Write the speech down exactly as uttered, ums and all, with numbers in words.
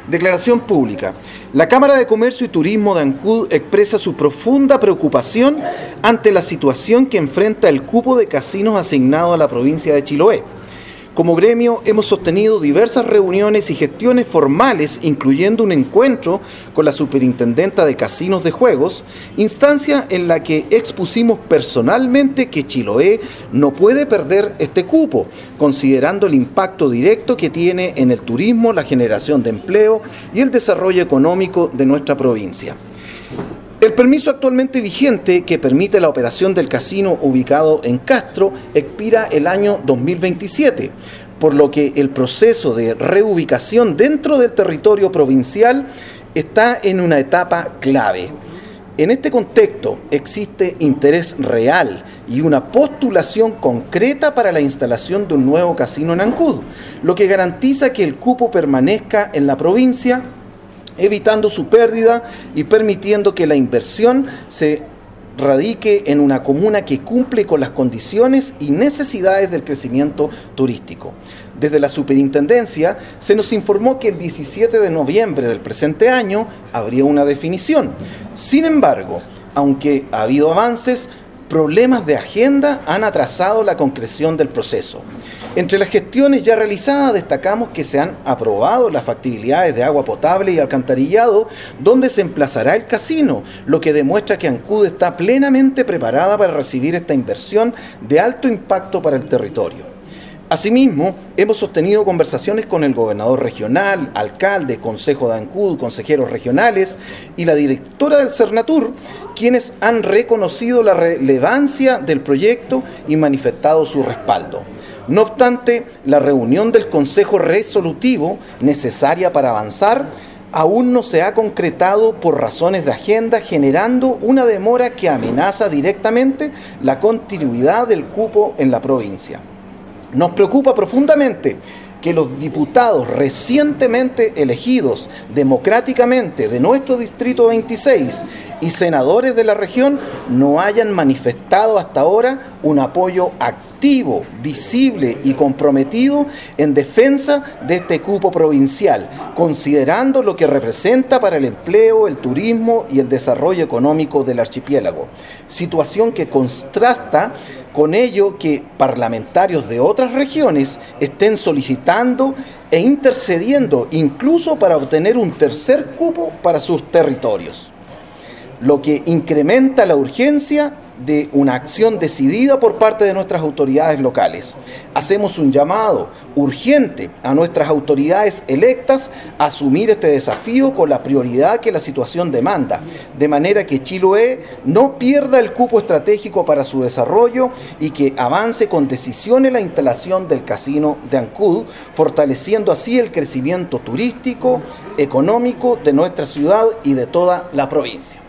Declaración pública. La Cámara de Comercio y Turismo de Ancud expresa su profunda preocupación ante la situación que enfrenta el cupo de casinos asignado a la provincia de Chiloé. Como gremio hemos sostenido diversas reuniones y gestiones formales, incluyendo un encuentro con la superintendenta de casinos de juegos, instancia en la que expusimos personalmente que Chiloé no puede perder este cupo, considerando el impacto directo que tiene en el turismo, la generación de empleo y el desarrollo económico de nuestra provincia. El permiso actualmente vigente que permite la operación del casino ubicado en Castro expira el año dos mil veintisiete, por lo que el proceso de reubicación dentro del territorio provincial está en una etapa clave. En este contexto existe interés real y una postulación concreta para la instalación de un nuevo casino en Ancud, lo que garantiza que el cupo permanezca en la provincia, evitando su pérdida y permitiendo que la inversión se radique en una comuna que cumple con las condiciones y necesidades del crecimiento turístico. Desde la superintendencia se nos informó que el diecisiete de noviembre del presente año habría una definición. Sin embargo, aunque ha habido avances, problemas de agenda han atrasado la concreción del proceso. Entre las gestiones ya realizadas destacamos que se han aprobado las factibilidades de agua potable y alcantarillado donde se emplazará el casino, lo que demuestra que Ancud está plenamente preparada para recibir esta inversión de alto impacto para el territorio. Asimismo, hemos sostenido conversaciones con el gobernador regional, alcalde, consejo de Ancud, consejeros regionales y la directora del Cernatur, quienes han reconocido la relevancia del proyecto y manifestado su respaldo. No obstante, la reunión del Consejo Resolutivo necesaria para avanzar aún no se ha concretado por razones de agenda, generando una demora que amenaza directamente la continuidad del cupo en la provincia. Nos preocupa profundamente que los diputados recientemente elegidos democráticamente de nuestro Distrito veintiséis y senadores de la región no hayan manifestado hasta ahora un apoyo activo, visible y comprometido en defensa de este cupo provincial, considerando lo que representa para el empleo, el turismo y el desarrollo económico del archipiélago. Situación que contrasta con ello que parlamentarios de otras regiones estén solicitando e intercediendo incluso para obtener un tercer cupo para sus territorios, lo que incrementa la urgencia de una acción decidida por parte de nuestras autoridades locales. Hacemos un llamado urgente a nuestras autoridades electas a asumir este desafío con la prioridad que la situación demanda, de manera que Chiloé no pierda el cupo estratégico para su desarrollo y que avance con decisión en la instalación del casino de Ancud, fortaleciendo así el crecimiento turístico, económico de nuestra ciudad y de toda la provincia.